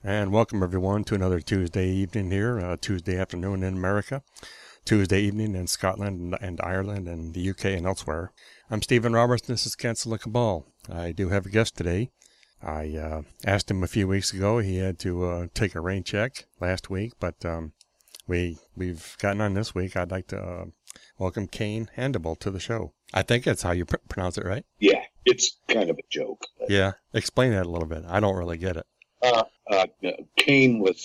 And welcome everyone to another Tuesday evening here, Tuesday afternoon in America, Tuesday evening in Scotland and Ireland and the UK and elsewhere. I'm Stephen Roberts, and this is Cancel Cabal. I do have a guest today. I asked him a few weeks ago. He had to take a rain check last week, but we've gotten on this week. I'd like to welcome Kane Handable to the show. I think that's how you pronounce it, right? Yeah, it's kind of a joke. Yeah, explain that a little bit. I don't really get it. Cain was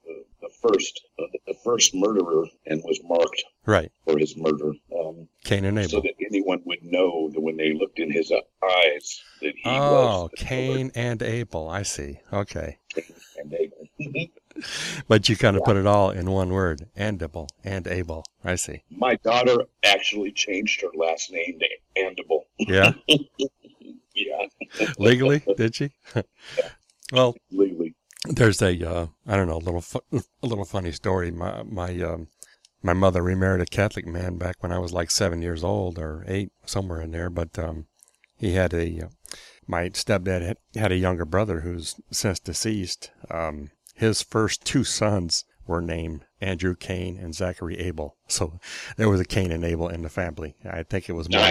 the first murderer and was marked right for his murder. Cain and Abel. So that anyone would know that when they looked in his eyes that he was. Oh, Cain and Abel. I see. Okay. Cain and Abel. But you kind of put it all in one word. Andable and Abel. I see. My daughter actually changed her last name to Andable. Yeah? Yeah. Legally, did she? Well, legally. There's a I don't know, a little funny story. My mother remarried a Catholic man back when I was like 7 years old or 8, somewhere in there. But he had my stepdad had a younger brother who's since deceased. His first 2 sons were named Andrew Cain and Zachary Abel. So there was a Cain and Abel in the family. I think it was more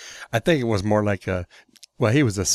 like a well, he was a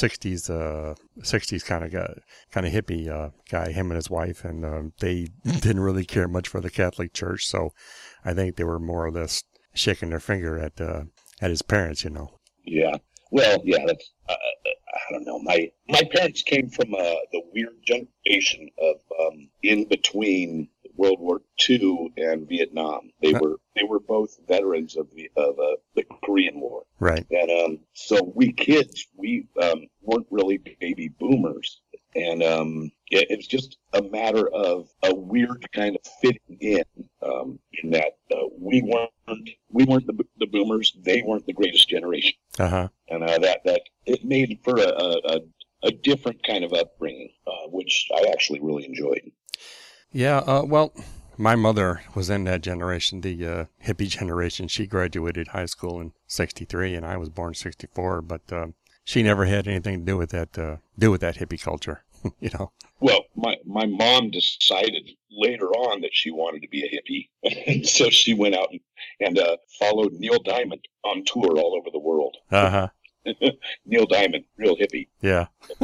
60s kind of guy, kind of hippie guy, him and his wife, and they didn't really care much for the Catholic Church. So I think they were more or less shaking their finger at his parents, you know. Yeah. Well, yeah, that's, I don't know. My parents came from the weird generation of in between World War II and Vietnam. They were both veterans of the Korean War. Right. And so we kids, we weren't really baby boomers. And it was just a matter of a weird kind of fitting in that we weren't the boomers. They weren't the greatest generation. Uh-huh. And that it made for a different kind of upbringing, which I actually really enjoyed. Yeah, well, my mother was in that generation, the hippie generation. She graduated high school in '63, and I was born in '64. But she never had anything to do with that hippie culture, you know. Well, my mom decided later on that she wanted to be a hippie, and so she went out and followed Neil Diamond on tour all over the world. Uh huh. Neil Diamond, real hippie. Yeah.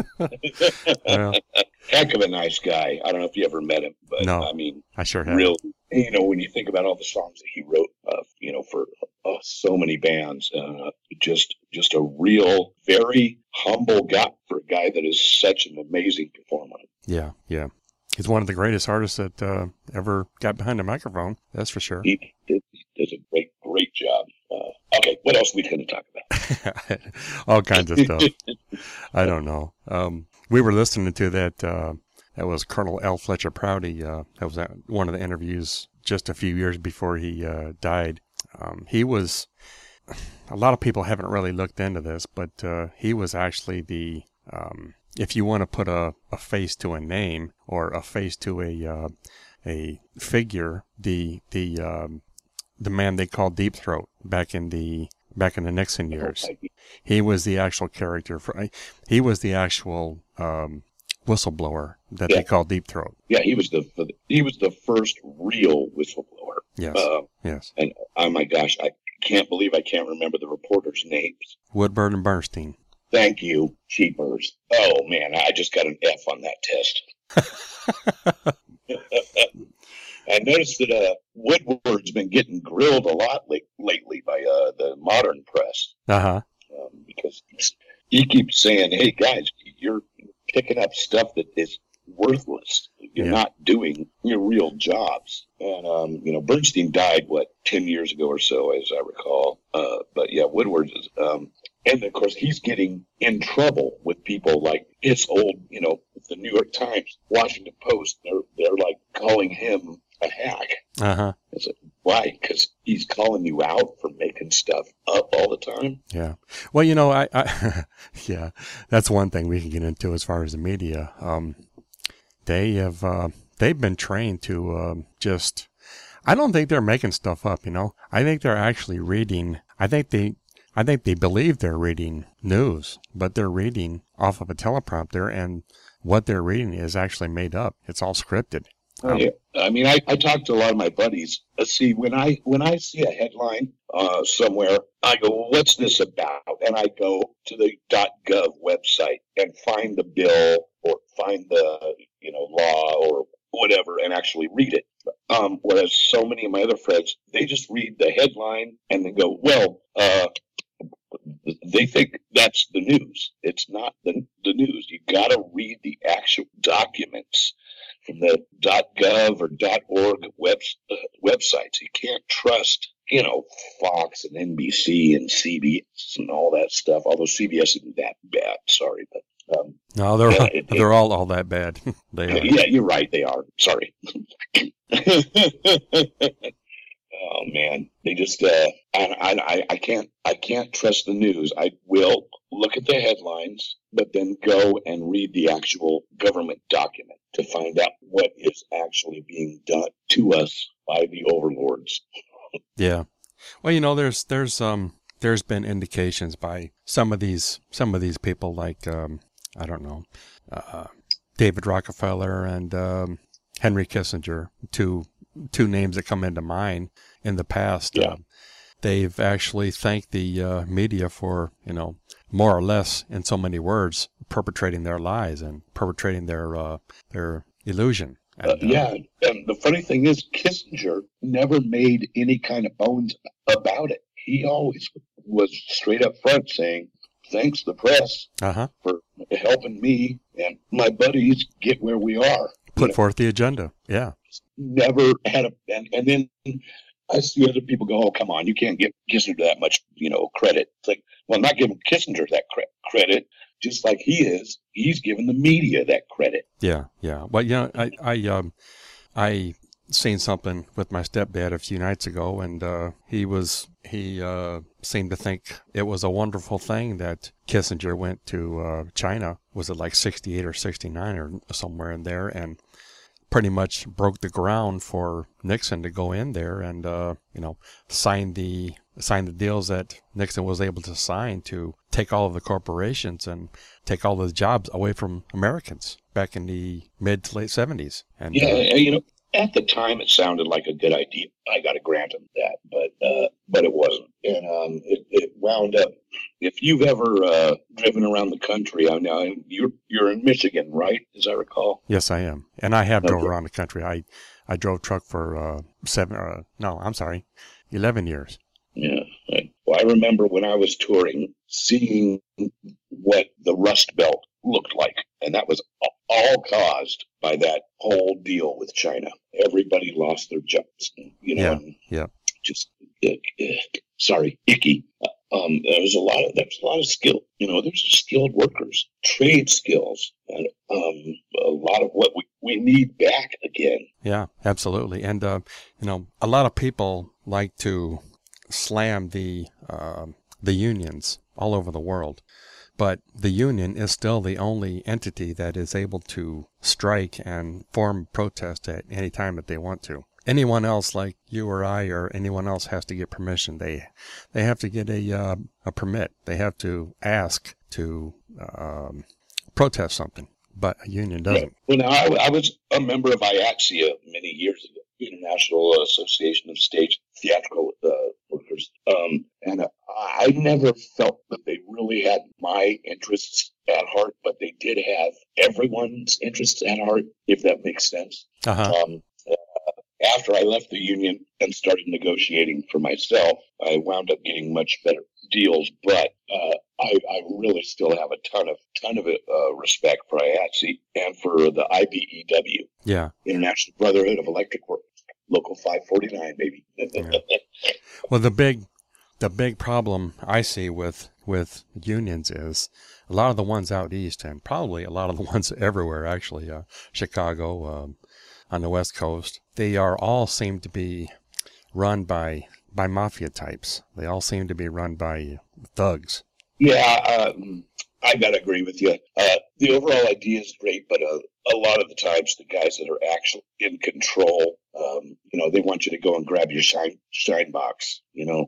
Well, heck of a nice guy. I don't know if you ever met him, but no, I mean, I sure have. Real, when you think about all the songs that he wrote, for so many bands, just a real, very humble guy for a guy that is such an amazing performer. Yeah, yeah. He's one of the greatest artists that ever got behind a microphone. That's for sure. He does a great job. Okay, what else are we going to talk about? All kinds of stuff. I don't know. We were listening to that. That was Colonel L. Fletcher Prouty. That was one of the interviews just a few years before he died. He was. A lot of people haven't really looked into this, but he was actually the. If you want to put a face to a name or a face to a figure, the man they called Deep Throat back in the Nixon years. He was the actual character he was the actual whistleblower that they called Deep Throat. Yeah, he was the first real whistleblower. Yes. Yes. And oh my gosh, I can't believe I can't remember the reporters' names. Woodward and Bernstein. Thank you, cheapers. Oh man, I just got an F on that test. I noticed that Woodward's been getting grilled a lot lately by the modern press. Uh-huh. Because he keeps saying, hey, guys, you're picking up stuff that is worthless. You're not doing your real jobs. And, Bernstein died, 10 years ago or so, as I recall. But, yeah, Woodward is... and, of course, he's getting in trouble with people like his old, the New York Times, Washington Post. They're like calling him a hack. Uh-huh. It's like, why? Because he's calling you out for making stuff up all the time. Yeah. Well, I yeah, that's one thing we can get into as far as the media. They've been trained to just. I don't think they're making stuff up. I think they're actually reading. I think they believe they're reading news, but they're reading off of a teleprompter, and what they're reading is actually made up. It's all scripted. Yeah. I mean, I talk to a lot of my buddies. See, when I see a headline somewhere, I go, well, what's this about? And I go to the .gov website and find the bill or find the law or whatever and actually read it. Whereas so many of my other friends, they just read the headline and they go, well, they think that's the news. It's not the news. You got to read the actual documents from the .gov or .org websites. You can't trust, Fox and NBC and CBS and all that stuff. Although CBS isn't that bad, sorry, but no, they're all that bad. They are. Yeah, you're right. They are. Sorry. Oh man, they just I can't trust the news. I will look at the headlines, but then go and read the actual government document to find out what is actually being done to us by the overlords. Yeah. Well, there's been indications by some of these people like I don't know, David Rockefeller and Henry Kissinger, two names that come into mind in the past. Yeah. They've actually thanked the media for, more or less in so many words, perpetrating their lies and perpetrating their illusion. And, yeah, and the funny thing is, Kissinger never made any kind of bones about it. He always was straight up front saying, thanks the press for helping me and my buddies get where we are. Put forth the agenda. Yeah. Never had and then I see other people go, oh, come on, you can't give Kissinger that much, credit. It's like, well, I'm not giving Kissinger that credit, just like he's giving the media that credit. Yeah, yeah. Well, I seen something with my stepdad a few nights ago, and he seemed to think it was a wonderful thing that Kissinger went to China. Was it like 68 or 69 or somewhere in there, and pretty much broke the ground for Nixon to go in there and sign the deals that Nixon was able to sign to take all of the corporations and take all the jobs away from Americans back in the mid to late 70s. And at the time it sounded like a good idea. I got to grant him that, but it wasn't. And it wound up. If you've ever driven around the country, I know you're in Michigan, right? As I recall. Yes, I am, and I have drove around the country. I drove truck for 11 years. Yeah. Well, I remember when I was touring, seeing what the Rust Belt looked like, and that was all caused by that whole deal with China. Everybody lost their jobs, Yeah. Just sorry, icky. There was a lot of skill. There's skilled workers, trade skills, and a lot of what we need back again. Yeah, absolutely. And a lot of people like to slam the unions all over the world, but the union is still the only entity that is able to strike and form protest at any time that they want to. Anyone else, like you or I or anyone else, has to get permission. They have to get a permit. They have to ask to protest something, but a union doesn't. Well, now, I was a member of IATSE many years ago, International Association of Stage Theatrical Workers, and I never felt that they really had my interests at heart, but they did have everyone's interests at heart, if that makes sense. After I left the union and started negotiating for myself, I wound up getting much better deals, but I really still have a ton of respect for IATSE and for the IBEW, International Brotherhood of Electric Workers, Local 549, baby. Yeah. Well, the big problem I see with unions is a lot of the ones out east, and probably a lot of the ones everywhere, actually, Chicago, on the West Coast, they all seem to be run by mafia types. They all seem to be run by thugs. Yeah, I gotta agree with you. The overall idea is great, but a lot of the times the guys that are actually in control, they want you to go and grab your shine box.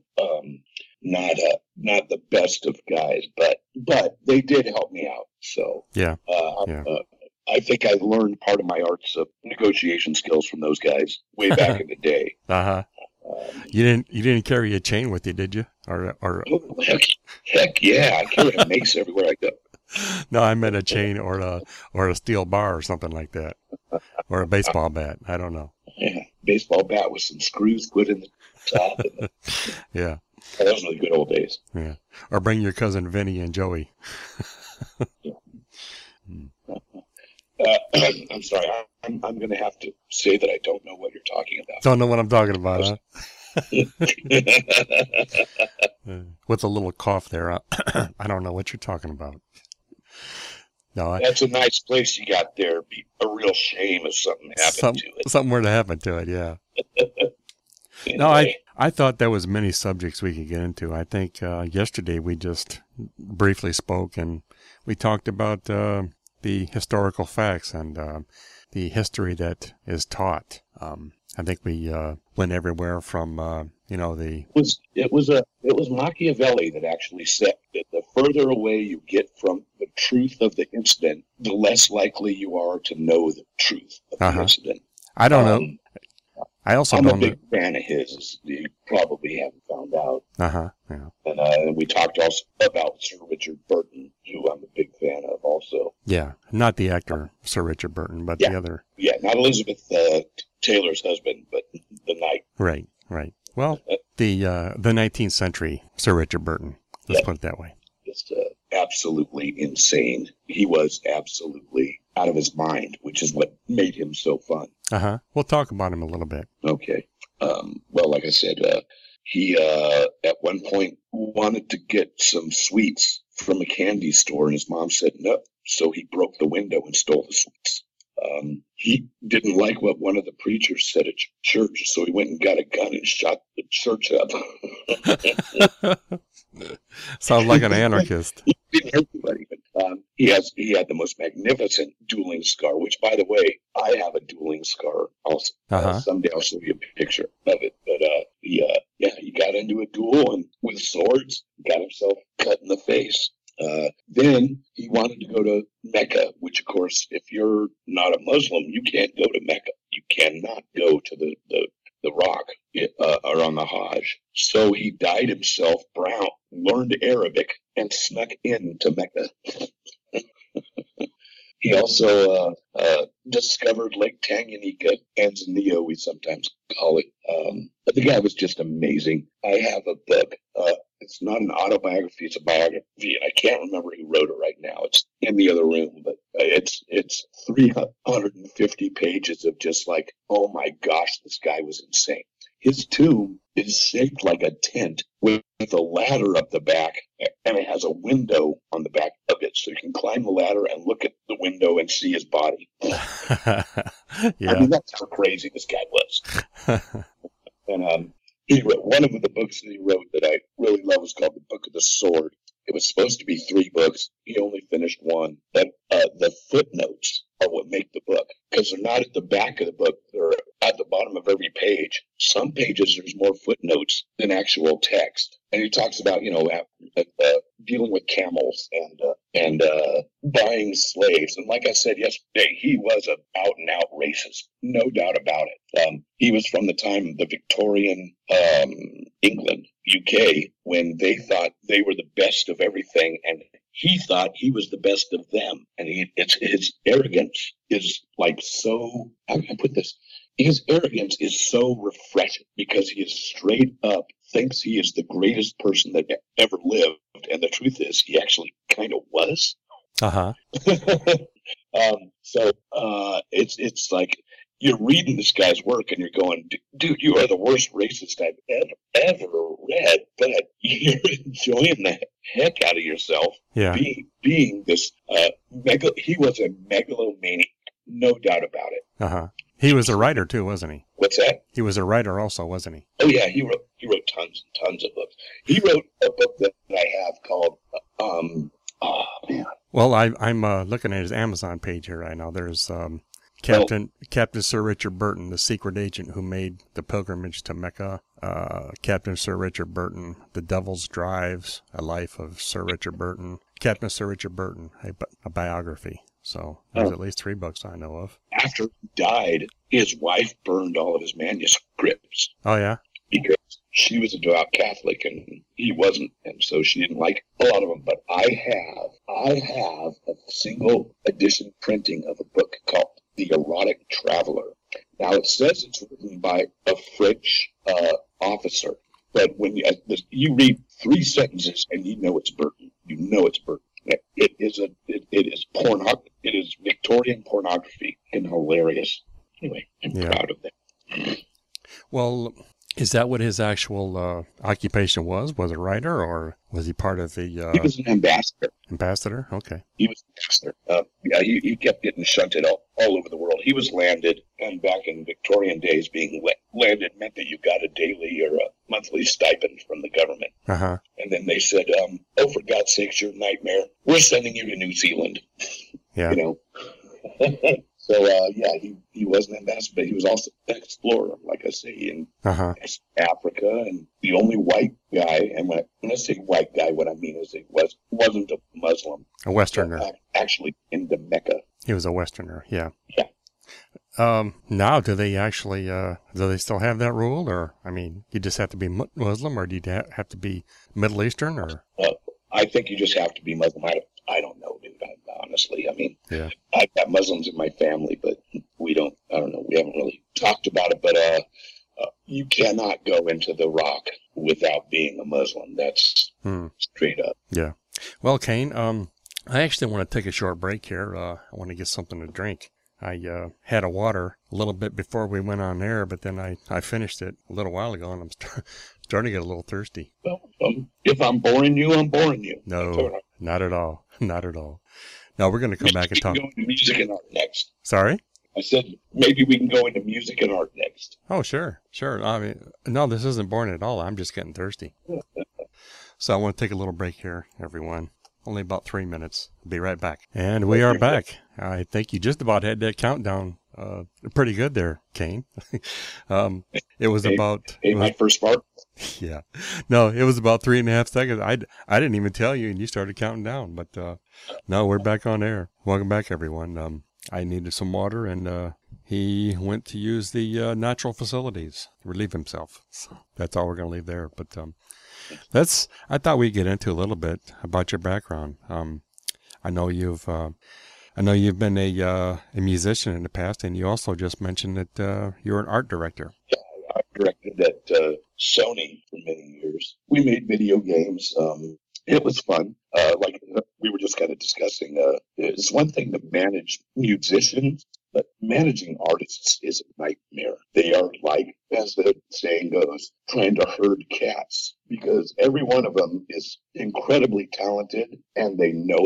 Not the best of guys, but they did help me out. So I think I learned part of my arts of negotiation skills from those guys way back in the day. Uh-huh. You didn't carry a chain with you, did you? Or Oh, heck yeah! I carry a mace everywhere I go. no, I meant a chain or a steel bar or something like that, or a baseball bat. I don't know. Yeah, baseball bat with some screws put in the top. Yeah. Oh, those were the good old days. Yeah. Or bring your cousin Vinny and Joey. I'm sorry. I'm going to have to say that I don't know what you're talking about. Don't know what I'm talking about, huh? With a little cough there. I don't know what you're talking about. No, That's a nice place you got there. Be a real shame if something happened to it. Something were to happen to it, yeah. Anyway. No, I thought there was many subjects we could get into. I think yesterday we just briefly spoke and we talked about the historical facts and the history that is taught. I think we went everywhere from the It was Machiavelli that actually said that the further away you get from the truth of the incident, the less likely you are to know the truth of the incident. I don't know. I also I'm a big fan of his, as you probably haven't found out. Yeah. And we talked also about Sir Richard Burton, who I'm a big fan of also. Yeah, not the actor Sir Richard Burton, but the other. Yeah, not Elizabeth Taylor's husband, but the knight. Right. Well, the 19th century Sir Richard Burton. Let's put it that way. Just absolutely insane. He was absolutely out of his mind, which is what made him so fun. We'll talk about him a little bit. Okay. Well, like I said, he at one point wanted to get some sweets from a candy store, and his mom said no. So he broke the window and stole the sweets. He didn't like what one of the preachers said at church, so he went and got a gun and shot the church up. Sounds like an anarchist. He didn't hurt anybody, but he had the most magnificent dueling scar, which, by the way, I have a dueling scar also. Someday I'll show you a picture of it. But he got into a duel and with swords, got himself cut in the face. Then he wanted to go to Mecca, which, of course, if you're not a Muslim, you can't go to Mecca. You cannot go to the rock or on the Hajj. So he dyed himself brown, learned Arabic, and snuck into Mecca. He also discovered Lake Tanganyika, Tanzania, we sometimes call it. But the guy was just amazing. I have a book. It's not an autobiography; it's a biography, and I can't remember who wrote it right now. It's in the other room, but it's 350 pages of just like, oh my gosh, this guy was insane. His tomb is shaped like a tent with a ladder up the back, and it has a window on the back of it, so you can climb the ladder and look at the window and see his body. Yeah. I mean, that's how crazy this guy was. And he wrote one of the books that he wrote that I really love was called The Book of the Sword. It was supposed to be 3 books. He only finished 1. And the footnotes are what make the book, because they're not at the back of the book. They're at the bottom of every page. Some pages, there's more footnotes than actual text. And he talks about, dealing with camels and buying slaves. And like I said yesterday, he was an out-and-out racist, no doubt about it. He was from the time of the Victorian England, UK, when they thought they were the best of everything, and he thought he was the best of them. And his arrogance is like so, how can I put this? His arrogance is so refreshing because he is straight up thinks he is the greatest person that ever lived. And the truth is, he actually kind of was. It's like you're reading this guy's work and you're going, dude, you are the worst racist I've ever read, but you're enjoying the heck out of yourself. Yeah. Being this, he was a megalomaniac, no doubt about it. He was a writer too, wasn't he? What's that? He was a writer also, wasn't he? Oh yeah, he wrote tons and tons of books. He wrote a book that I have called oh man. Well, I'm looking at his Amazon page here right now. There's Captain Sir Richard Burton, the secret agent who made the pilgrimage to Mecca. Captain Sir Richard Burton, The Devil's Drives, A Life of Sir Richard Burton. Captain Sir Richard Burton, a biography. So there's at least 3 books I know of. After he died, his wife burned all of his manuscripts Oh, yeah? because she was a devout Catholic and he wasn't, and so she didn't like a lot of them. But I have a single edition printing of a book called The Erotic Traveler. Now it says it's written by a French officer, but when you read 3 sentences and you know it's Burton. You know it's Burton. It is It is Victorian pornography and hilarious. Anyway, I'm proud of that. Well, is that what his actual occupation was? Was a writer, or was he part of the... He was an ambassador. Ambassador? Okay. He was an ambassador. Yeah, he kept getting shunted all over the world. He was landed, and back in Victorian days, being landed meant that you got a daily or a monthly stipend from the government. Uh-huh. And then they said, oh, for God's sakes, you're a nightmare. We're sending you to New Zealand. Yeah. You know? So, yeah, he was an ambassador, but he was also an explorer, like I say, in Africa, and the only white guy, and when I say white guy, what I mean is he wasn't a Muslim. A Westerner. Actually, into Mecca. He was a Westerner, yeah. Yeah. Now, do they actually, do they still have that rule, or, I mean, you just have to be Muslim, or do you have to be Middle Eastern, or? I think you just have to be Muslim. I don't know, dude. Honestly, I mean, yeah. I've got Muslims in my family, but I don't know, we haven't really talked about it, but you cannot go into the Rock without being a Muslim. That's straight up. Yeah. Well, Kane, I actually want to take a short break here. I want to get something to drink. I had a water a little bit before we went on air, but then I finished it a little while ago, and I'm starting to get a little thirsty. Well, if I'm boring you, I'm boring you. No, not at all. Not at all. No, we're going to come back and talk. We can go into music and art next. Sorry? I said maybe we can go into music and art next. Oh, sure. I mean, no, this isn't boring at all. I'm just getting thirsty. So I want to take a little break here, everyone. Only about 3 minutes. Be right back. And we are back. I think you just about had that countdown pretty good there, Kane. It was about... my first part? Yeah. No, it was about 3.5 seconds. I didn't even tell you, and you started counting down. But no, we're back on air. Welcome back, everyone. I needed some water, and he went to use the natural facilities to relieve himself. So that's all we're going to leave there. But I thought we'd get into a little bit about your background. I know you've been a musician in the past, and you also just mentioned that you're an art director. Yeah, I directed at Sony for many years. We made video games. It was fun. Like we were just kind of discussing, it's one thing to manage musicians, but managing artists is a nightmare. They are like, as the saying goes, trying to herd cats, because every one of them is incredibly talented and they know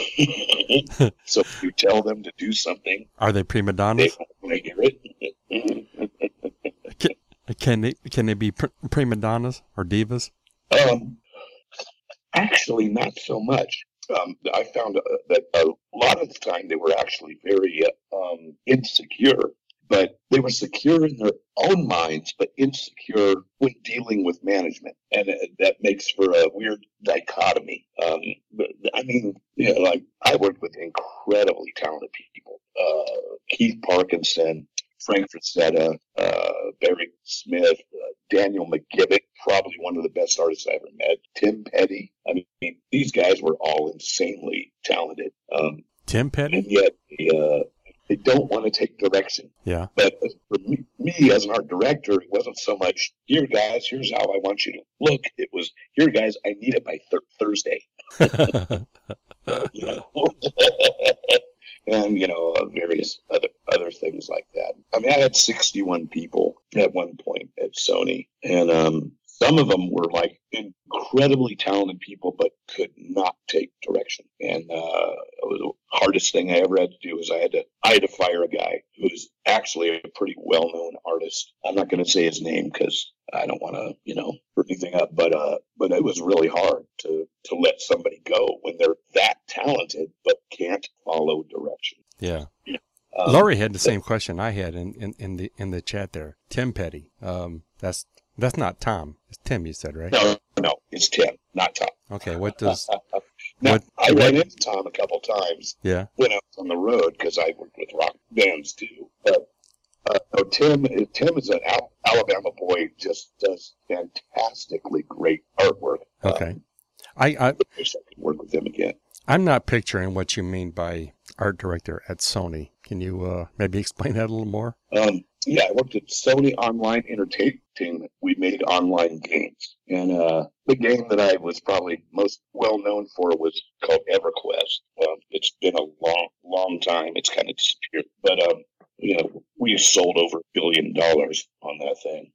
it. So if you tell them to do something, are they prima donnas? They want to hear it. Can they be prima donnas or divas? Actually, not so much. I found that a lot of the time they were actually very insecure, but they were secure in their own minds, but insecure when dealing with management. And that makes for a weird dichotomy. But, I mean, you know, like I worked with incredibly talented people. Keith Parkinson, Frank Frazetta, Barry Smith, Daniel McGivick, probably one of the best artists I ever met. Tim Petty. I mean, these guys were all insanely talented. Tim Petty? And yet they don't want to take direction. Yeah. But for me as an art director, it wasn't so much, here, guys, here's how I want you to look. It was, here, guys, I need it by Thursday. You know? And, you know, various other things like that. I mean, I had 61 people at one point at Sony, and some of them were like incredibly talented people, but could not take direction. And the hardest thing I ever had to do was I had to fire a guy who was actually a pretty well-known artist. I'm not going to say his name because I don't want to, you know, hurt anything up, but it was really hard to let somebody go when they're that talented but can't follow direction. Yeah. Laurie had the same question I had in the chat there. Tim Petty. That's not Tom. It's Tim, you said, right? No, it's Tim, not Tom. Okay. What does Now, What? I ran into Tom a couple times Yeah. when I was on the road because I worked with rock bands too. But no, Tim is an Alabama boy, just does fantastically great artwork. Okay. I Wish I could work with him again. I'm not picturing what you mean by art director at Sony. Can you maybe explain that a little more? Yeah, I worked at Sony Online Entertainment. We made online games. And the game that I was probably most well known for was called EverQuest. It's been a long time. It's kind of disappeared. But, we sold over $1 billion on that thing.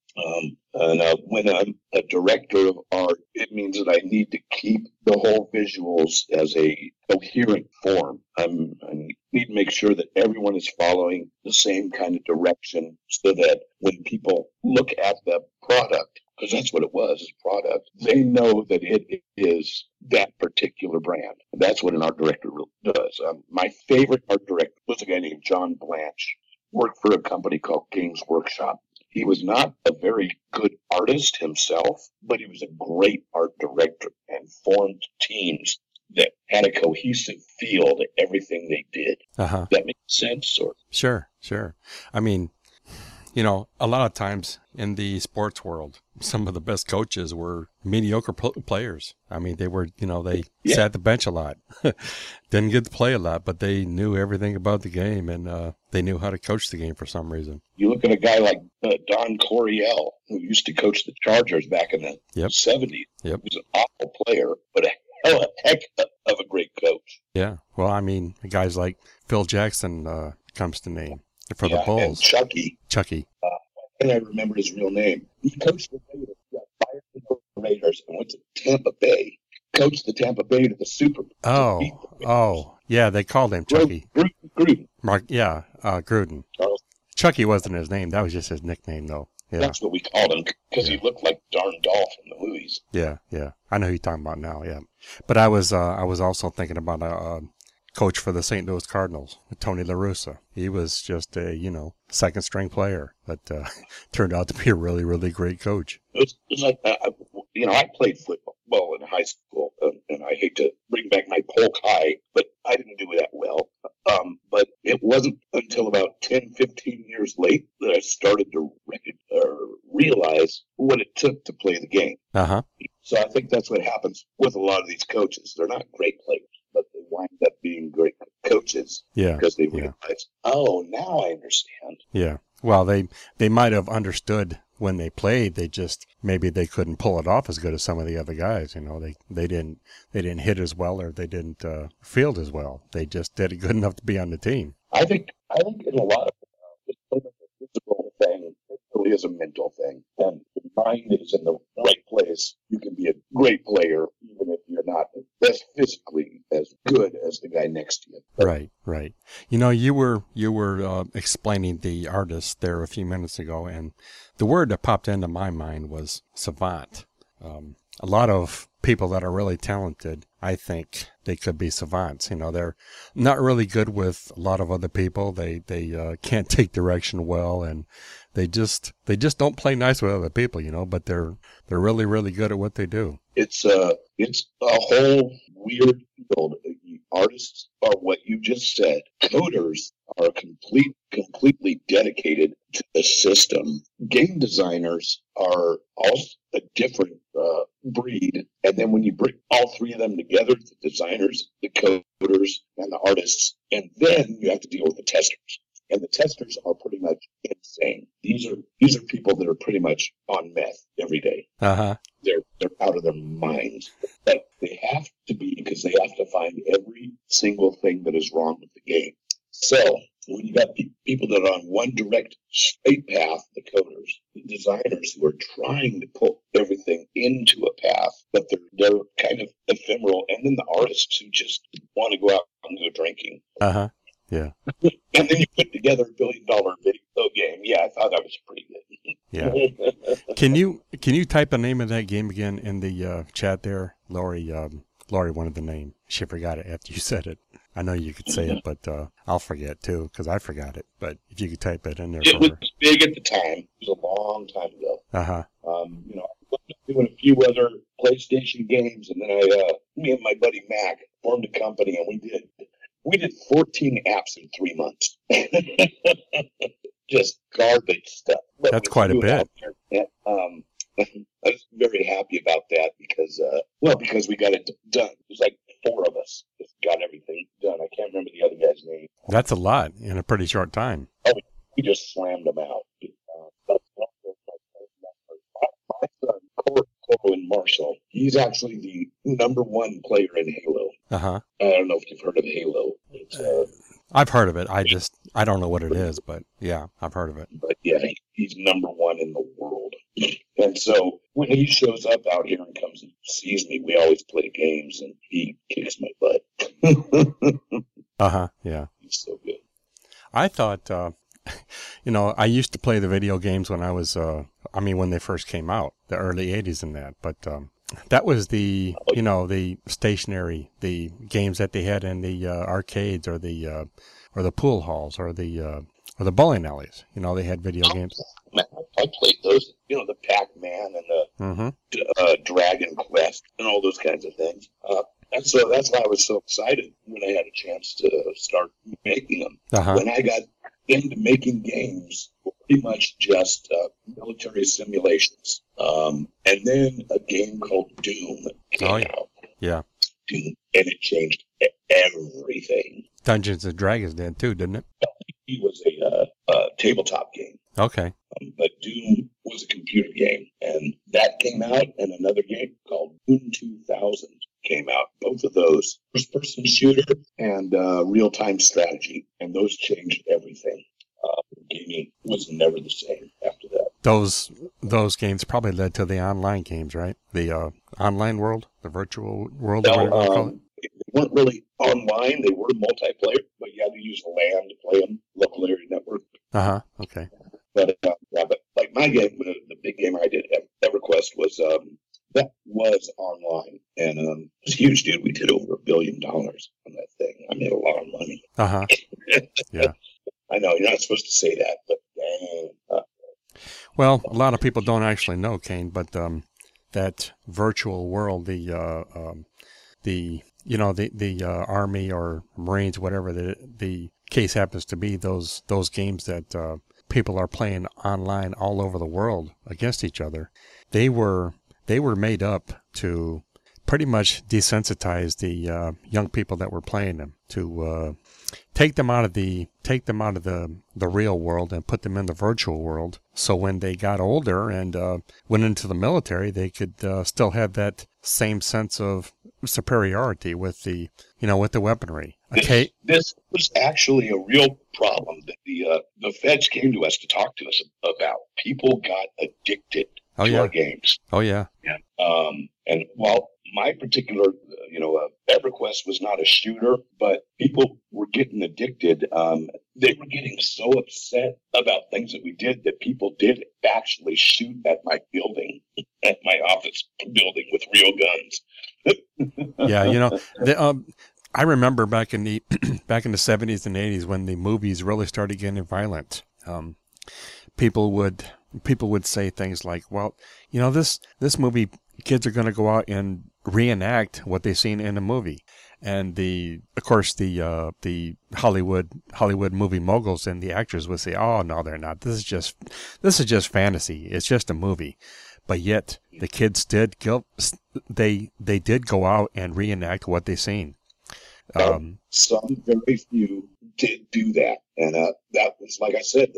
When I'm a director of art, it means that I need to keep the whole visuals as a coherent form. I need to make sure that everyone is following the same kind of direction so that when people look at the product, because that's what it was, a product, they know that it is that particular brand. That's what an art director really does. My favorite art director was a guy named John Blanche, worked for a company called Games Workshop. He was not a very good artist himself, but he was a great art director and formed teams that had a cohesive feel to everything they did. Uh-huh. That makes sense? Or Sure. I mean, a lot of times in the sports world, some of the best coaches were mediocre players. I mean, they were, they sat the bench a lot, didn't get to play a lot, but they knew everything about the game and they knew how to coach the game for some reason. You look at a guy like Don Coryell, who used to coach the Chargers back in the 70s. Yep. He was an awful player, but a heck of a great coach. Yeah. Well, I mean, guys like Phil Jackson comes to name for the Bulls. And Chucky. And I remember his real name. He coached the Raiders, got fired from the Raiders, and went to Tampa Bay. Coached the Tampa Bay to the Super Bowl. Oh, yeah, they called him Chucky. Gruden. Gruden. Charles. Chucky wasn't his name. That was just his nickname, though. Yeah. That's what we called him because he looked like Darn Dolph in the movies. Yeah. I know who you're talking about now. Yeah, but I was also thinking about a coach for the St. Louis Cardinals, Tony La Russa. He was just a second string player, but turned out to be a really, really great coach. It's like I played football in high school, and I hate to bring back my Polk High, but I didn't do that well. But it wasn't until about 10, 15 years late that I started to realize what it took to play the game. Uh-huh. So I think that's what happens with a lot of these coaches. They're not great players, but they wind up being great coaches because they realize, now I understand. Yeah. Well, they might have understood when they played. They just maybe they couldn't pull it off as good as some of the other guys. They didn't hit as well, or they didn't field as well. They just did it good enough to be on the team. I think in a lot of it's a physical thing. It really is a mental thing, and if your mind is in the right place, you can be a great player even if you're not as physically as good as the guy next to you. Right. You were explaining the artist there a few minutes ago, and the word that popped into my mind was savant. A lot of people that are really talented, I think they could be savants. They're not really good with a lot of other people. They can't take direction well, and they just don't play nice with other people. But they're really, really good at what they do. It's a whole weird field. Artists are what you just said. Coders are completely dedicated to the system. Game designers are also a different breed. And then when you bring all three of them together, the designers, the coders, and the artists, and then you have to deal with the testers. And the testers are pretty much insane. These are people that are pretty much on meth every day. Uh-huh. They're out of their minds. But they have to be, because they have to find every single thing that is wrong with the game. So when you got people that are on one direct straight path, the coders, the designers who are trying to put everything into a path, but they're kind of ephemeral, and then the artists who just want to go out and go drinking. Uh-huh. Yeah. And then you put together $1 billion video game. Yeah, I thought that was pretty good. Yeah. Can you type the name of that game again in the chat there? Lori wanted the name. She forgot it after you said it. I know you could say it, but I'll forget too, because I forgot it. But if you could type it in there it for was her. big at the time. It was a long time ago. Uh-huh. I was doing a few other PlayStation games, and then me and my buddy Mac formed a company, and we did 14 apps in 3 months. Just garbage stuff. But That's quite a bit. I was very happy about that because we got it done. It was like 4 of us just got everything done. I can't remember the other guy's name. That's a lot in a pretty short time. Oh, we just slammed them out. My son, Corwin Marshall, he's actually the #1 player in Halo. Uh-huh. I don't know if you've heard of Halo. I've heard of it. I don't know what it is, but yeah, I've heard of it. But yeah, he's #1 in the world. And so when he shows up out here and comes and sees me, we always play games, and he kicks my butt. Uh-huh, yeah. He's so good. I thought, I used to play the video games when I was, when they first came out, the early 80s and that, but that was the stationary, the games that they had in the arcades or the pool halls or the bowling alleys. They had video games. Man, I played those, the Pac-Man and the Dragon Quest and all those kinds of things. And so that's why I was so excited when I had a chance to start making them. Uh-huh. When I got into making games, pretty much just military simulations. And then a game called Doom came out. Yeah. Doom, and it changed everything. Dungeons and Dragons did too, didn't it? It was a tabletop game. Okay. But Doom was a computer game, and that came out, and another game called Doom 2000 came out. Both of those, first-person shooter and real-time strategy, and those changed everything. Gaming was never the same after that. Those games probably led to the online games, right? The online world, the virtual world, or whatever you call it. They weren't really online. They were multiplayer, but you had to use LAN to play them, local area network. Uh-huh, okay. But like my game, the big game I did, EverQuest, that was online. And it was huge, dude. We did over $1 billion on that thing. I made a lot of money. Uh-huh, yeah. I know, you're not supposed to say that, but dang. Well, a lot of people don't actually know, Kane, but that virtual world, the Army or Marines, whatever the case happens to be, those games that people are playing online all over the world against each other, they were made up to pretty much desensitize the young people that were playing them, to take them out of the real world and put them in the virtual world. So when they got older and went into the military, they could still have that same sense of superiority with the weaponry. Okay. This was actually a real problem that the feds came to us to talk to us about. People got addicted to our games. Oh yeah. Yeah. And while my particular, EverQuest was not a shooter, but people were getting addicted. They were getting so upset about things that we did that people did actually shoot at my building, at my office building with real guns. Yeah, I remember back in the 70s and 80s when the movies really started getting violent. People would say things like, "Well, this movie, kids are going to go out and reenact what they've seen in a movie," and of course the Hollywood movie moguls and the actors would say, "Oh no, they're not. This is just fantasy. It's just a movie." But yet the kids did they did go out and reenact what they seen. Some very few did do that, and that was, like I said,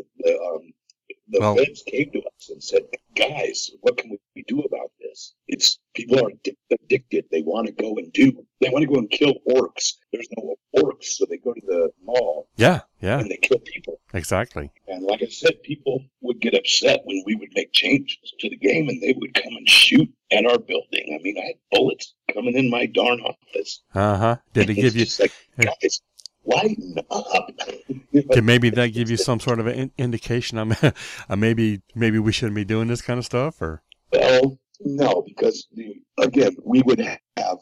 the feds came to us and said, "Guys, what can we do about this? People are addicted. They want to go and kill orcs. There's no orcs, so they go to the mall. Yeah. And they kill people. Exactly. And like I said, people would get upset when we would make changes to the game, and they would come and shoot at our building. I mean, I had bullets coming in my darn office. Uh-huh. Did it give you... like, guys, lighten up. Did maybe that give you some sort of an indication? Maybe we shouldn't be doing this kind of stuff, or? Well, no, because again, we would have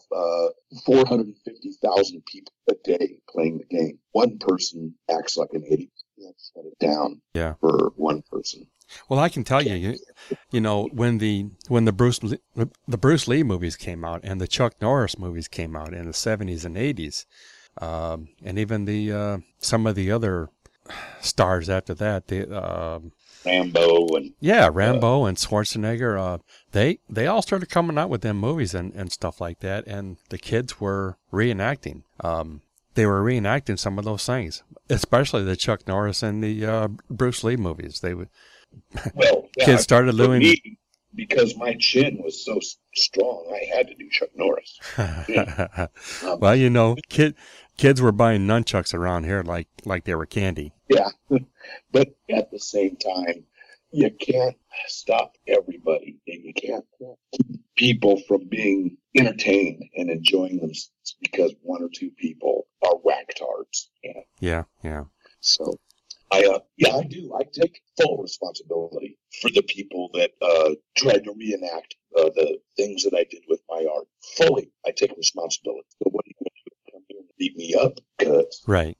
450,000 people a day playing the game. One person acts like an idiot. Let's shut it down. Yeah. For one person. Well, I can tell you, you know, when the Bruce Lee movies came out and the Chuck Norris movies came out in the 70s and 80s, and even the some of the other stars after that, Rambo and Rambo and Schwarzenegger, they all started coming out with them movies and stuff like that, and the kids were reenacting. They were reenacting some of those things, especially the Chuck Norris and the Bruce Lee movies. They would. Kids started doing because my chin was so strong. I had to do Chuck Norris. Yeah. Well, you know, kids were buying nunchucks around here like they were candy. Yeah, but at the same time, you can't stop everybody, and you can't keep people from being entertained and enjoying themselves because one or two people are whacktards. Yeah. So, I do. I take full responsibility for the people that tried to reenact the things that I did with my art. Fully, I take responsibility. So what are you going to do? Come here and beat me up? 'Cause Right.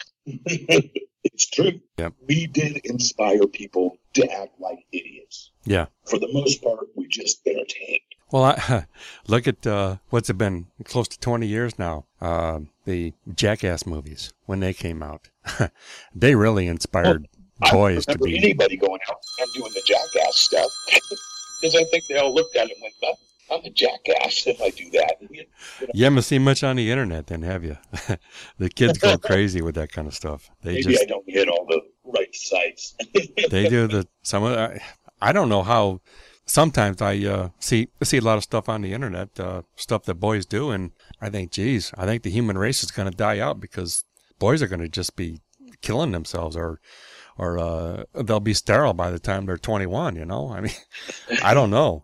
it's true. Yep. We did inspire people to act like idiots. Yeah. For the most part, we just entertained. Well, I look at what's it been, close to 20 years now. The Jackass movies, when they came out, they really inspired boys to be. Anybody going out and doing the Jackass stuff, because I think they all looked at it and went, I'm a jackass if I do that. You know? You haven't seen much on the internet, then, have you? The kids go crazy with that kind of stuff. Maybe I don't hit all the right sites. They do I don't know how. Sometimes I see a lot of stuff on the internet, stuff that boys do, and I think, geez, I think the human race is going to die out because boys are going to just be killing themselves, or they'll be sterile by the time they're 21. You know, I mean, I don't know.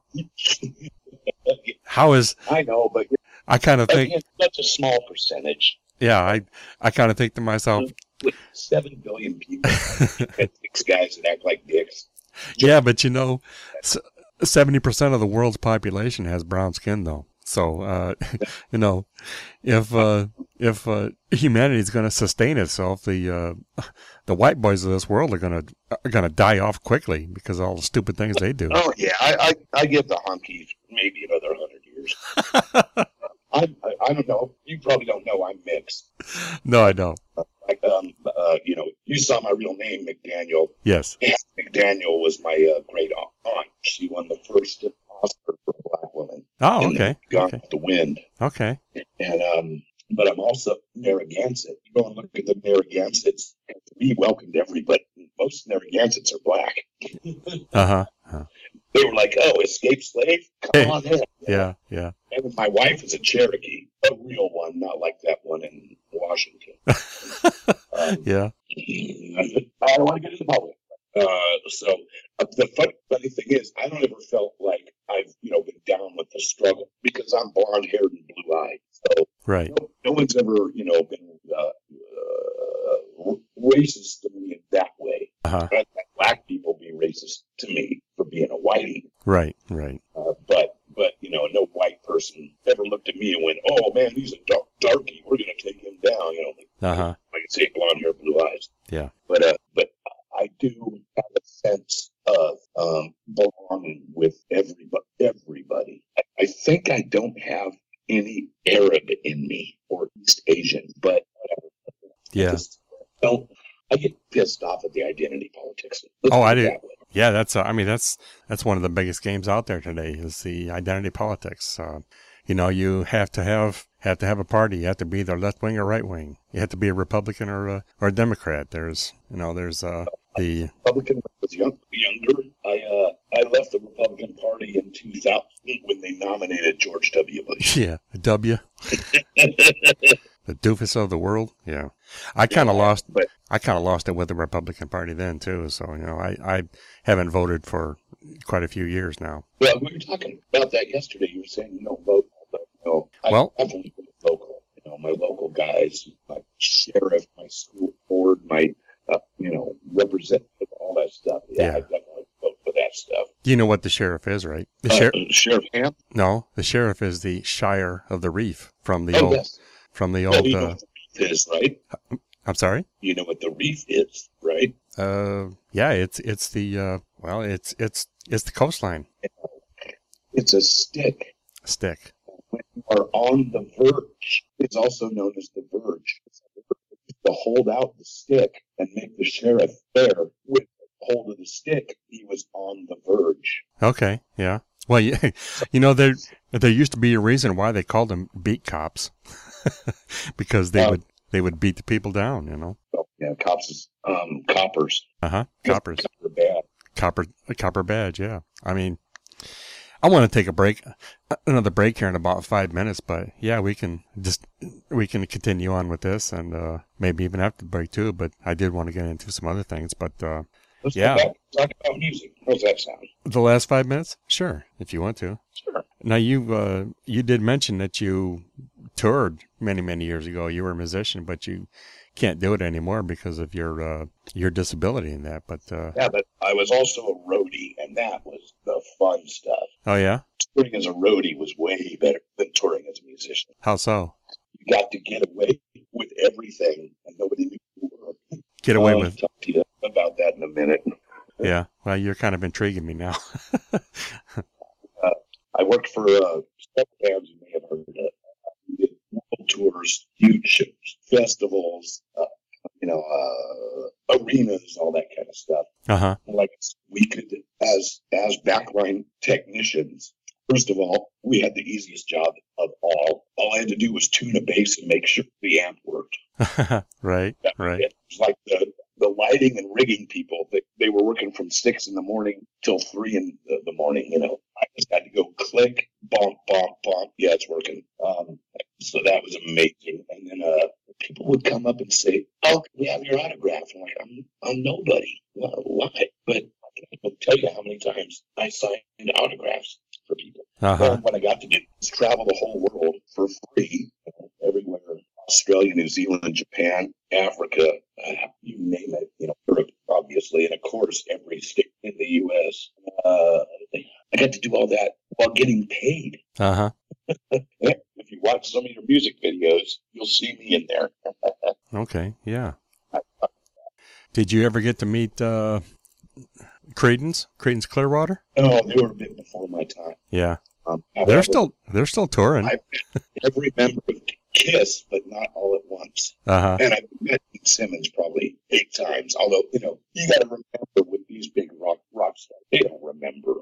I know, but I kind of think it's such a small percentage. Yeah, I kind of think to myself, with 7 billion people, and 6 guys that act like dicks. Yeah, but you know, 70% of the world's population has brown skin, though. So, you know, if humanity is going to sustain itself, the white boys of this world are going to die off quickly because of all the stupid things they do. Oh yeah, I give the honkies maybe another 100 years. I don't know. You probably don't know I'm mixed. No, I don't. You know, you saw my real name, McDaniel. Yes. Yeah, McDaniel was my great aunt. She won the first Oscar for a black woman. Oh, okay. Gone with the Wind. Okay. And but I'm also Narragansett. You go and look at the Narragansetts. We welcomed everybody. Most Narragansetts are black. They were like, "Oh, escaped slave? Come on in." Yeah. And my wife is a Cherokee, a real one, not like that one in Washington. Yeah. I don't want to get into public. So the funny thing is, I don't ever felt like I've been down with the struggle because I'm blonde haired and blue eyed. So right. No one's ever been racist to me in that way. Uh-huh. I've had black people be racist to me for being a whitey. Right. But no white person ever looked at me and went, "Oh man, he's a darky. We're going to take him down." I can say blonde hair, blue eyes. Yeah. But I do have a sense of belonging with everybody. I think I don't have any Arab in me or East Asian, but whatever. Yeah. I get pissed off at the identity politics. I do. Yeah, that's one of the biggest games out there today is the identity politics. You have to have a party. You have to be either left wing or right wing. You have to be a Republican or a Democrat. There's the Republican was younger. I left the Republican Party in 2000 when they nominated George W. Bush. Yeah, W. The doofus of the world. Yeah, I kind of lost it with the Republican Party then too. So I haven't voted for quite a few years now. Well, we were talking about that yesterday. You were saying you don't vote, but I definitely vote local. My local guys, my sheriff, my school board, my representative, all that stuff. Yeah, I definitely vote for that stuff. Do you know what the sheriff is, right? Sheriff Hamp? No, the sheriff is the Shire of the Reef from the old. Yes. From the old. You know what the reef is, right? I'm sorry. You know what the reef is, right? Yeah, it's the Well, it's the coastline. It's a stick. Stick. When you are on the verge, it's also known as the verge. To hold out the stick and make the sheriff there with hold of the stick, he was on the verge. Okay, yeah. Well, you know, there used to be a reason why they called them beat cops, because they would beat the people down. You know. Oh, yeah, coppers. Coppers. Copper badge. Yeah. I mean, I want to take another break here in about 5 minutes, but yeah, we can continue on with this, and maybe even after the break too. But I did want to get into some other things, but Let's yeah. talk about music. How's that sound? The last 5 minutes, sure, if you want to. Sure. Now you did mention that you toured many years ago. You were a musician, but you can't do it anymore because of your disability in that. But yeah, but I was also a roadie, and that was the fun stuff. Oh yeah, touring as a roadie was way better than touring as a musician. How so? You got to get away with everything, and nobody knew who you were. Get away with. I'll talk to you about that in a minute. Yeah, well, you're kind of intriguing me now. I worked for several bands you may have heard of. We did world tours, huge shows, festivals, arenas, all that kind of stuff. Uh-huh. Like we could, as backline technicians, first of all, we had the easiest job of all. All I had to do was tune a bass and make sure the amp worked. Right. It was like the lighting and rigging people. They were working from 6 a.m. till 3 in the morning. You know, I just had to go click, bonk, bonk, bonk. Yeah, it's working. So that was amazing. And then people would come up and say, "Oh, can we have your autograph?" I'm like, I'm nobody. Why? But I can't tell you how many times I signed autographs for people. Uh-huh. Well, what I got to do was travel the whole world for free, everywhere. Australia, New Zealand, Japan, Africa, you name it, Europe, obviously, and of course, every state in the U.S. I got to do all that while getting paid. Uh-huh. If you watch some of your music videos, you'll see me in there. Okay, yeah. Did you ever get to meet Creedence Clearwater? Oh, they were a bit before my time. Yeah. However, they're still touring. I've met every member of Kiss, but not all at once. Uh-huh. And I've met Gene Simmons probably 8 times. Although, you got to remember with these big rock stars, they don't remember.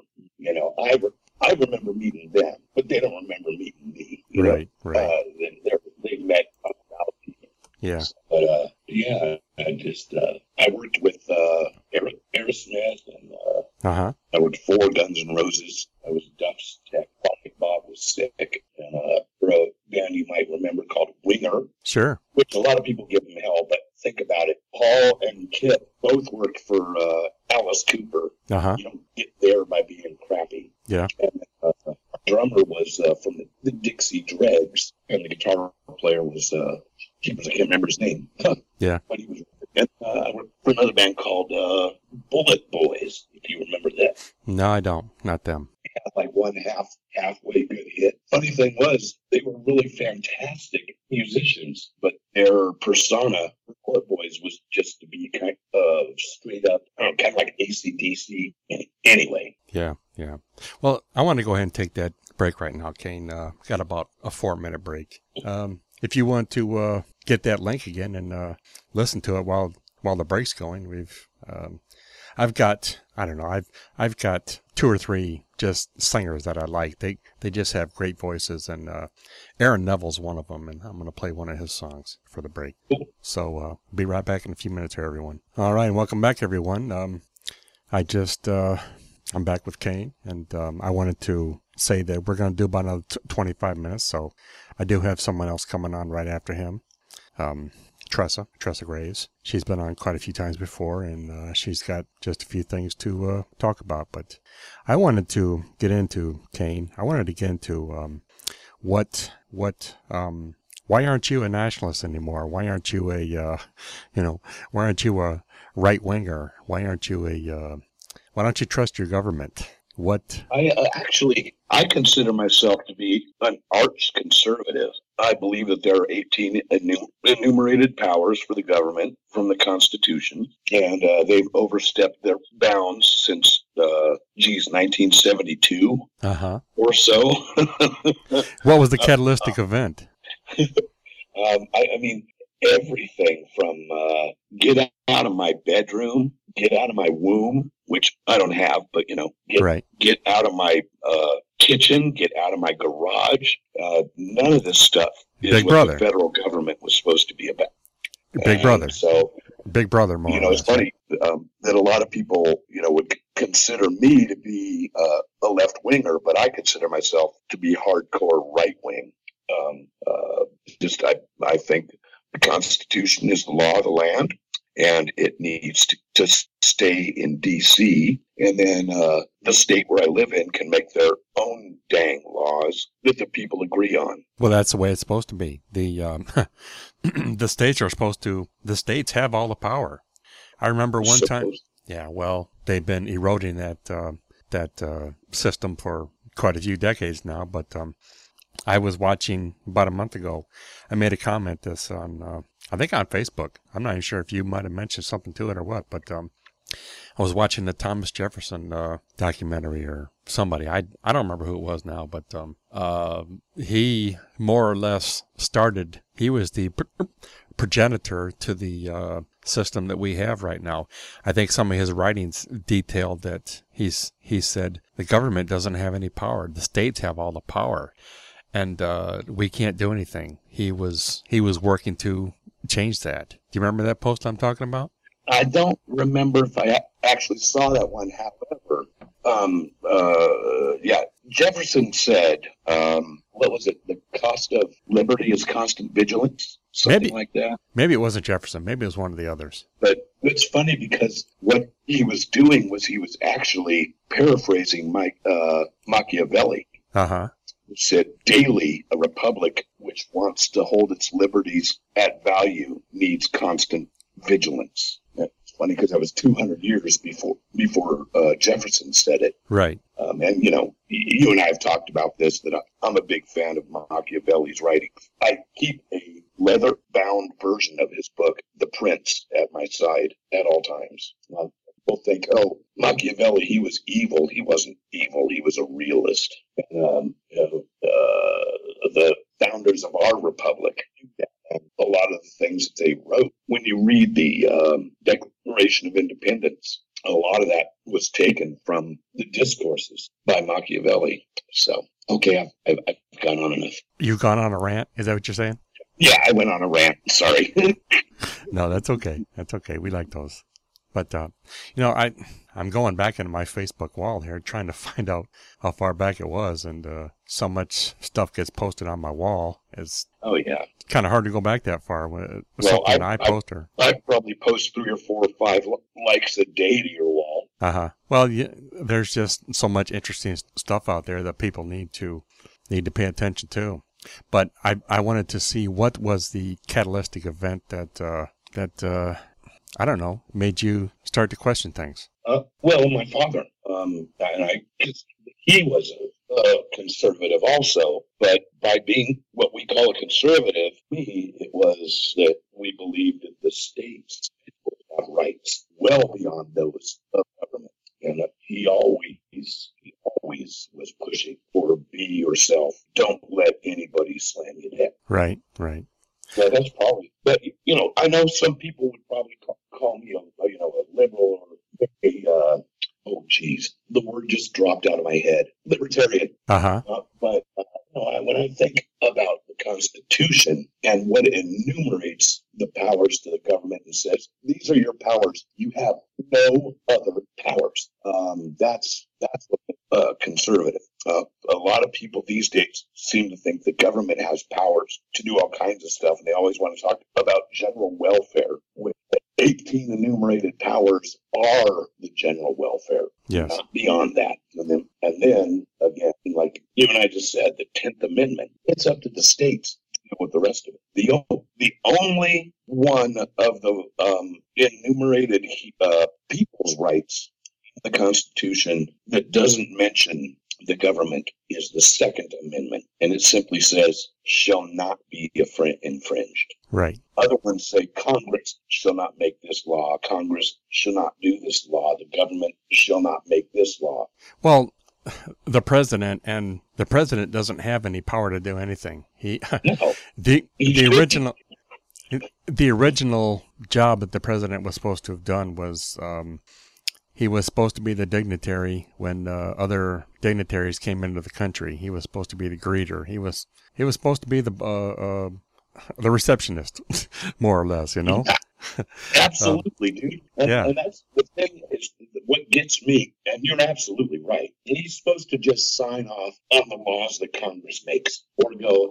I remember meeting them, but they don't remember meeting me. Right. They met a lot of people. Yeah. But yeah, I worked with Aerosmith, and uh-huh. I worked for Guns N' Roses. I was Duff's tech. Bob was sick, and for a band you might remember called Winger. Sure. Which a lot of people give them hell, but think about it. Paul and Kip both worked for Alice Cooper. Uh-huh. You don't get there by being crappy. Yeah. And our drummer was from the Dixie Dregs, and the guitar player was, I can't remember his name. Yeah. But he was. And I worked for another band called Bullet Boys, if you remember that. No, I don't. Not them. Like one halfway good hit. Funny thing was, they were really fantastic musicians, but their persona, Bullet Boys, was just to be kind of straight up, kind of like AC/DC. Anyway. Yeah. Well, I want to go ahead and take that break right now, Kane. Got about a 4-minute break. If you want to get that link again and listen to it while the break's going, I've got 2 or 3 just singers that I like. They just have great voices, and Aaron Neville's one of them, and I'm going to play one of his songs for the break. So be right back in a few minutes here, everyone. All right, welcome back, everyone. I'm back with Kane, and I wanted to say that we're going to do about another 25 minutes, so I do have someone else coming on right after him. Tressa Graves. She's been on quite a few times before, and she's got just a few things to talk about. But I wanted to get into, Kane, why aren't you a nationalist anymore? Why aren't you why aren't you a right winger? Why don't you trust your government? What? I consider myself to be an arch conservative. I believe that there are 18 enumerated powers for the government from the Constitution, and they've overstepped their bounds since 1972 or so. What was the catalytic event? I mean, everything from get out of my bedroom, get out of my womb, which I don't have, but, get out of my kitchen, get out of my garage. None of this stuff is Big what Brother. the federal government was supposed to be about. Big Brother. So, Big Brother, more. it's funny that a lot of people, would consider me to be a left winger, but I consider myself to be hardcore right wing. I think the Constitution is the law of the land, and it needs to stay in D.C. And then the state where I live in can make their own dang laws that the people agree on. Well, that's the way it's supposed to be. The the states are supposed to. The states have all the power. I remember one time. Yeah, well, they've been eroding that system for quite a few decades now. But I was watching about a month ago. I made a comment this on, I think on Facebook. I'm not even sure if you might have mentioned something to it or what, but I was watching the Thomas Jefferson documentary or somebody. I don't remember who it was now, but he more or less started. He was the progenitor to the system that we have right now. I think some of his writings detailed that he said the government doesn't have any power. The states have all the power. And we can't do anything. He was working to change that. Do you remember that post I'm talking about? I don't remember if I actually saw that one. However, Jefferson said, what was it? The cost of liberty is constant vigilance, something like that. Maybe it wasn't Jefferson. Maybe it was one of the others. But it's funny because what he was doing was he was actually paraphrasing Machiavelli. It said, daily, a republic which wants to hold its liberties at value needs constant vigilance. It's funny because that was 200 years before Jefferson said it. Right. And, you and I have talked about this, that I'm a big fan of Machiavelli's writings. I keep a leather-bound version of his book, The Prince, at my side at all times. People think, Machiavelli, he was evil. He wasn't evil. He was a realist. The founders of our republic, a lot of the things that they wrote, when you read the Declaration of Independence, a lot of that was taken from the discourses by Machiavelli. So, okay, I've gone on enough. You've gone on a rant? Is that what you're saying? Yeah, I went on a rant. Sorry. No, that's okay. That's okay. We like those. But, I'm going back into my Facebook wall here, trying to find out how far back it was. And so much stuff gets posted on my wall. It's kind of hard to go back that far. Something I post. I probably post 3 or 4 or 5 likes a day to your wall. Well, there's just so much interesting stuff out there that people need to pay attention to. But I wanted to see what was the catalytic event that I don't know, made you start to question things? Well, my father, he was a conservative also, but by being what we call a conservative, it was that we believed that the states have rights well beyond those of government. And he always was pushing for be yourself. Don't let anybody slam you down. Right. Yeah, that's probably. But I know some people would probably call me a liberal or the word just dropped out of my head. Libertarian. But when I think about the Constitution and what it enumerates the powers to the government and says these are your powers, you have no other powers. That's what conservative. A lot of people these days seem to think the government has powers to do all kinds of stuff, and they always want to talk about general welfare. With 18 enumerated powers are the general welfare, not beyond that. And then again, like you and I just said, the 10th Amendment, it's up to the states with the rest of it. The only one of the enumerated people's rights in the Constitution that doesn't mention the government is the Second Amendment, and it simply says, shall not be infringed. Right. Other ones say Congress shall not make this law. Congress shall not do this law. The government shall not make this law. Well, the president doesn't have any power to do anything. No. The original job that the president was supposed to have done was he was supposed to be the dignitary when other dignitaries came into the country. He was supposed to be the greeter. He was supposed to be the receptionist, more or less, you know. Absolutely, dude. And that's the thing is what gets me. And you're absolutely right. He's supposed to just sign off on the laws that Congress makes, or go,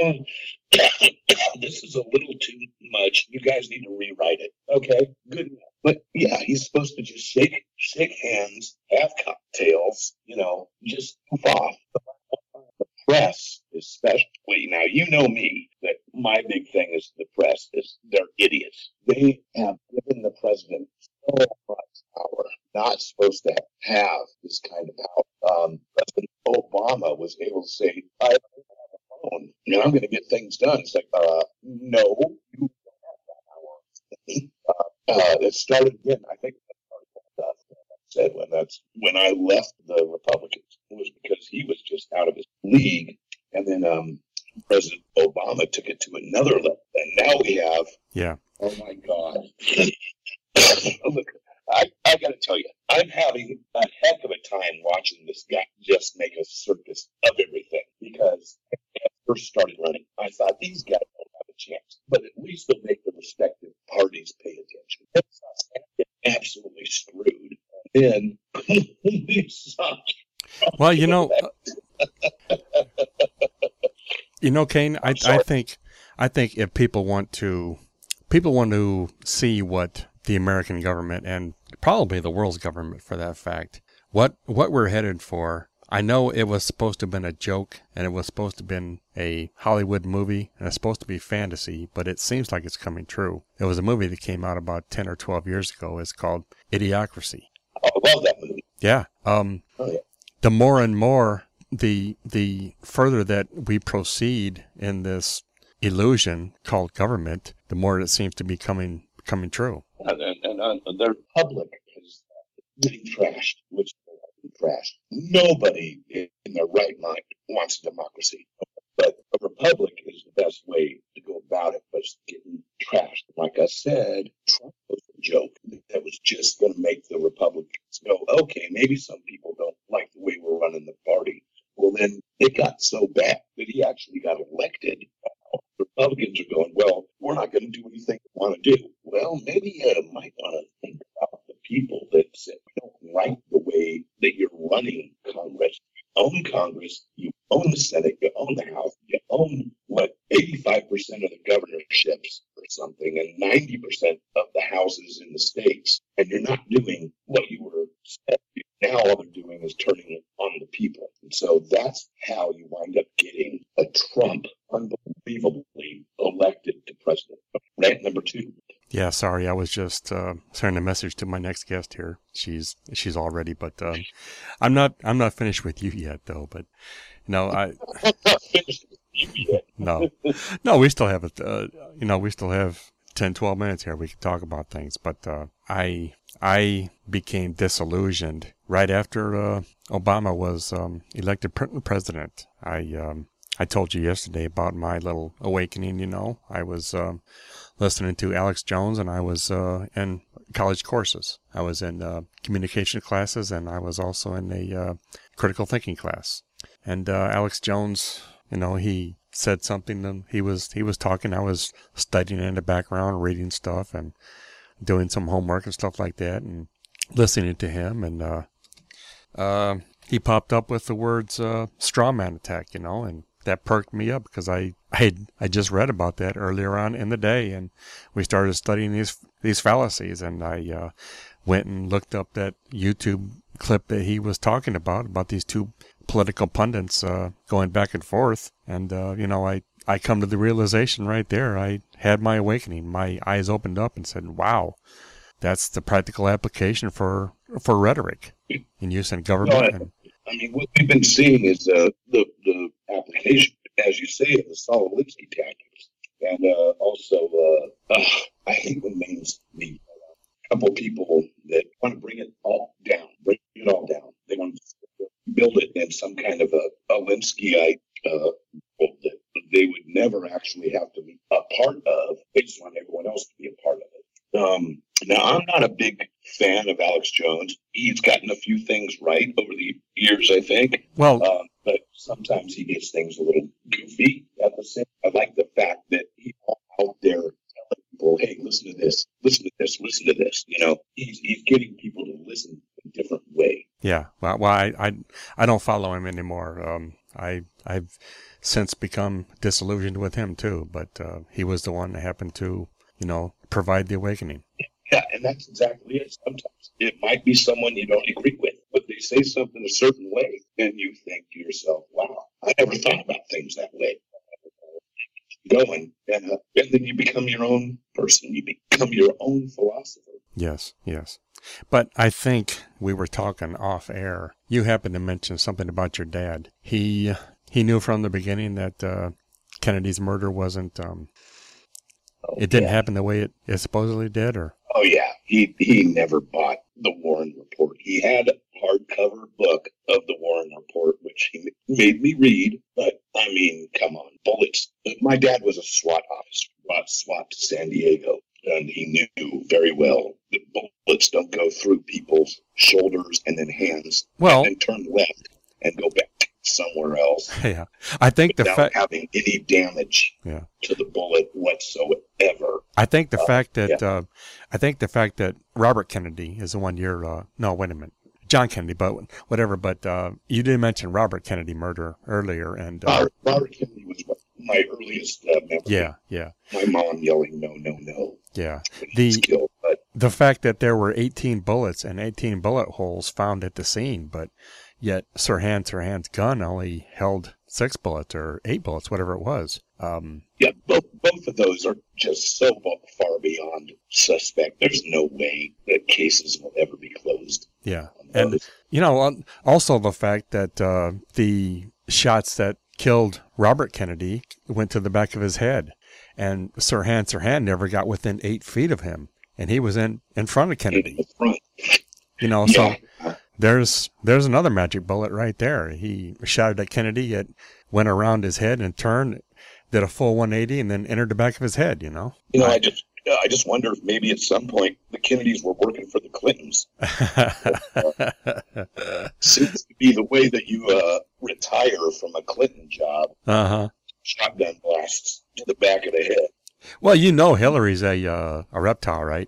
this is a little too much. You guys need to rewrite it. Okay, good enough. But yeah, he's supposed to just shake hands, have cocktails, you know, just goof off. The press, especially now, you know me, that my big thing is the press is they're idiots. They have given the president so much power, not supposed to have this kind of power. President Obama was able to say, I have a phone and I'm going to get things done. It's like, no, you don't have that power. It started again, I think said when I left the Republicans, it was because he was just out of his league. And then President Obama took it to another level. And now we have, oh my God. Look, I got to tell you, I'm having a heck of a time watching this guy just make a circus of everything. Because when I first started running, I thought these guys don't have a chance. But at least they'll make the respective parties pay attention. It's absolutely screwed. And then well, you know, Kane, I think if people want to see what the American government and probably the world's government, for that fact, what we're headed for. I know it was supposed to have been a joke and it was supposed to have been a Hollywood movie and it's supposed to be fantasy, but it seems like it's coming true. There was a movie that came out about 10 or 12 years ago. It's called Idiocracy. I love that movie. Yeah. The more and more, the further that we proceed in this illusion called government, the more it seems to be coming true. And their public is getting trashed, which is trashed. Nobody in their right mind wants democracy. But a republic is the best way to go about it, but it's getting trashed. Like I said, Trump was a joke that was just going to make the Republicans go, okay, maybe some people don't like the way we're running the party. Well, then it got so bad that he actually got elected. The Republicans are going, well, we're not going to do anything we want to do. Well, maybe you might want to think about the people that said, we don't like the way that you're running Congress. You own Congress, you own the Senate, you own the House, you own, 85% of the governorships or something, and 90% of the houses in the states, and you're not doing what you were said. Now all they're doing is turning it on the people. And so that's how you wind up getting a Trump unbelievably elected to president. Rant number 2. Yeah, sorry, I was just sending a message to my next guest here. She's all ready, but I'm not finished with you yet, though. But no, I'm not finished with you yet. no, we still have we still have 10, 12 minutes here. We can talk about things, but I became disillusioned right after Obama was elected president. I told you yesterday about my little awakening. I was listening to Alex Jones, and I was in college courses. I was in communication classes, and I was also in a critical thinking class. And Alex Jones, he said something, and he was talking. I was studying in the background, reading stuff, and doing some homework and stuff like that, and listening to him. And he popped up with the words straw man attack, and that perked me up because I just read about that earlier on in the day, and we started studying these fallacies, and I went and looked up that YouTube clip that he was talking about these two political pundits going back and forth, and I come to the realization right there. I had my awakening. My eyes opened up and said, wow, that's the practical application for rhetoric in use in government. I mean, what we've been seeing is the application, as you say, of the Saul Alinsky tactics, and also I hate when names meet. A couple of people that want to bring it all down, They want to build it in some kind of a Alinskyite world that they would never actually have to be a part of. They just want everyone else to be a part of it. Now, I'm not a big fan of Alex Jones. He's gotten a few things right over the years, I think. Well, but sometimes he gets things a little goofy at the same. I like the fact that he's out there telling people, "Hey, listen to this, listen to this, listen to this." You know, he's getting people to listen in a different way. yeah. Well, I don't follow him anymore. I've since become disillusioned with him too. But he was the one that happened to, provide the awakening. Yeah, and that's exactly it. Sometimes it might be someone you don't agree with, but they say something a certain way, and you think to yourself, "Wow, I never thought about things that way." Going, and then you become your own person. You become your own philosopher. Yes, yes. But I think we were talking off air. You happened to mention something about your dad. He knew from the beginning that Kennedy's murder wasn't. It didn't happen the way it supposedly did, or. Oh yeah, he never bought the Warren Report. He had a hardcover book of the Warren Report, which he made me read. But I mean, come on, bullets. My dad was a SWAT officer, brought SWAT to San Diego, and he knew very well that bullets don't go through people's shoulders and then hands, and turn left and go back somewhere else. Yeah, I think without having any damage to the bullet whatsoever. I think the fact that Robert Kennedy is the one you're no, wait a minute, John Kennedy, but whatever. But you did mention Robert Kennedy murder earlier, and Robert Kennedy was my earliest memory. Yeah. My mom yelling, "No, no, no!" Yeah, killed, the fact that there were 18 bullets and 18 bullet holes found at the scene, but yet Sirhan's gun only held 6 bullets or 8 bullets, whatever it was. Yeah, both of those are just so far beyond suspect. There's no way that cases will ever be closed. Yeah, and also the fact that the shots that killed Robert Kennedy went to the back of his head, and Sirhan never got within 8 feet of him, and he was in front of Kennedy. So there's another magic bullet right there. He shot it at Kennedy. It went around his head and turned, did a full 180, and then entered the back of his head. I just wonder if maybe at some point the Kennedys were working for the Clintons. Seems to be the way that you retire from a Clinton job. Shotgun blasts to the back of the head. Well, Hillary's a reptile, right?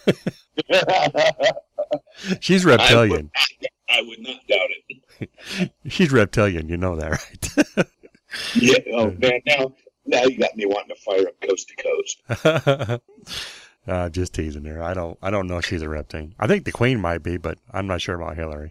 She's reptilian. I would not doubt it. She's reptilian, you know that, right? Yeah. Oh man, now you got me wanting to fire up Coast to Coast. Just teasing her. I don't know if she's a reptile. I think the Queen might be, but I'm not sure about Hillary.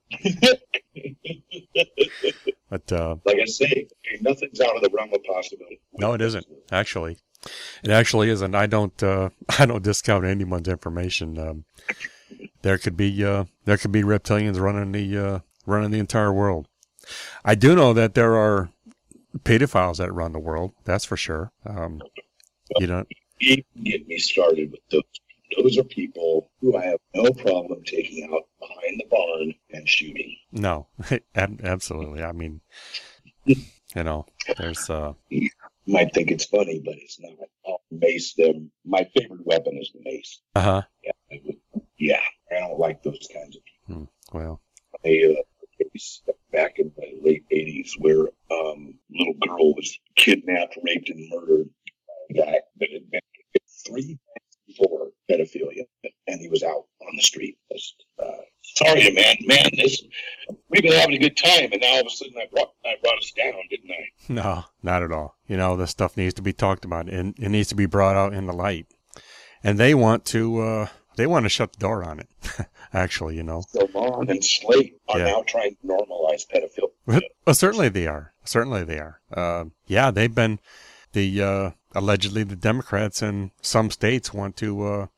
But like I say, nothing's out of the realm of possibility. No, it isn't. Actually, it actually isn't. I don't discount anyone's information. There could be reptilians running the entire world. I do know that there are pedophiles that run the world. That's for sure. You get me started with those. Those are people who I have no problem taking out behind the barn and shooting. No, absolutely. I mean, there's. You might think it's funny, but it's not. I'll mace them. My favorite weapon is the mace. Yeah, I don't like those kinds of people. Well, back in the late '80s, where little girl was kidnapped, raped, and murdered by a guy that had been 3 times before pedophilia, and he was out on the street. Sorry, man, we've been having a good time, and now all of a sudden I brought us down, didn't I? No, not at all. This stuff needs to be talked about, and it needs to be brought out in the light. And they want to shut the door on it. Actually, So Vaughn and Slate are now trying to normalize pedophilia. Well, certainly they are. They've been allegedly the Democrats in some states want to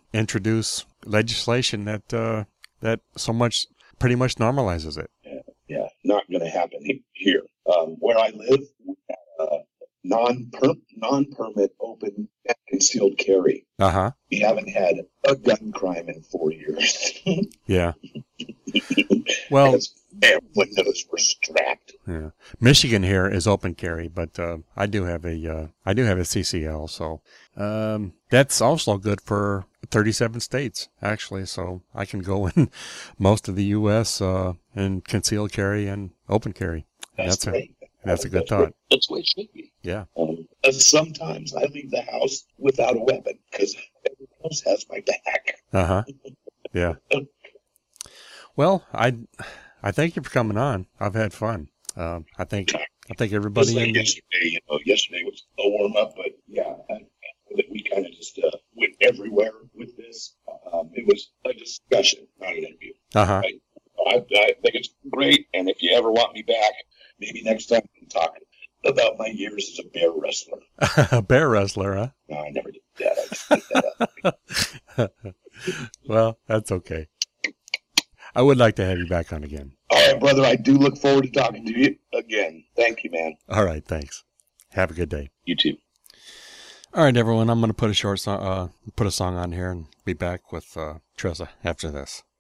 introduce legislation that pretty much normalizes it. Yeah. not going to happen here. Where I live, we have non-permit open and concealed carry. Uh-huh. We haven't had a gun crime in 4 years. Yeah. Well, and windows were strapped. yeah. Michigan here is open carry, but I do have a CCL, so that's also good for 37 states actually. So I can go in most of the U.S. And concealed carry and open carry. That's great. That's a good thought. That's the way it should be. Yeah. Sometimes I leave the house without a weapon because everyone else has my back. Uh-huh. Yeah. Well, I thank you for coming on. I've had fun. I think everybody. Like yesterday, yesterday was a warm up, but yeah, we kind of just went everywhere with this. It was a discussion, not an interview. Uh-huh. I think it's great, and if you ever want me back, maybe next time we can talk about my years as a bear wrestler. A bear wrestler, huh? No, I never did that. I just made that up. Well, that's okay. I would like to have you back on again. All right, brother. I do look forward to talking to you again. Thank you, man. All right, thanks. Have a good day. You too. All right, everyone. I'm going to put a song on here and be back with Tressa after this.